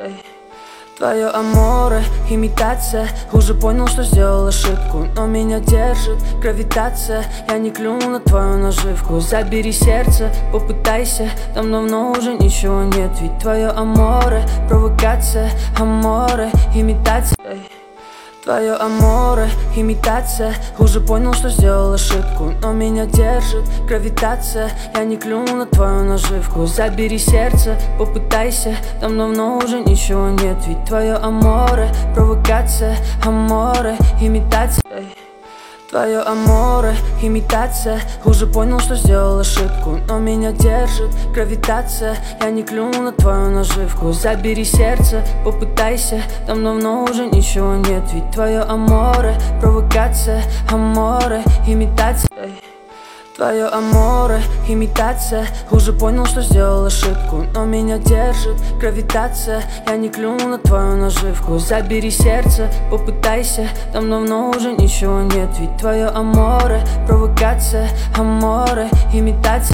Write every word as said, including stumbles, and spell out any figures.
Твое аморе, имитация. Уже понял, что сделал ошибку, но меня держит гравитация. Я не клюну на твою наживку. Забери сердце, попытайся. Там давно уже ничего нет. Ведь твое аморе, провокация. Аморе, имитация. Твое аморе, имитация. Уже понял, что сделал ошибку, но меня держит гравитация. Я не клюну на твою наживку. Забери сердце, попытайся. Там давно уже ничего нет. Ведь твое аморе, провокация. Аморе, имитация. Твое аморе, имитация. Уже понял, что сделал ошибку, но меня держит гравитация. Я не клюну на твою наживку. Забери сердце, попытайся. Там давно уже ничего нет. Ведь твое аморе, провокация. Аморе, имитация. Твое аморе, имитация. Уже понял, что сделал ошибку, но меня держит гравитация. Я не клюну на твою наживку. Забери сердце, попытайся. Там давно уже ничего нет. Ведь твое аморе, провокация. Аморе, имитация.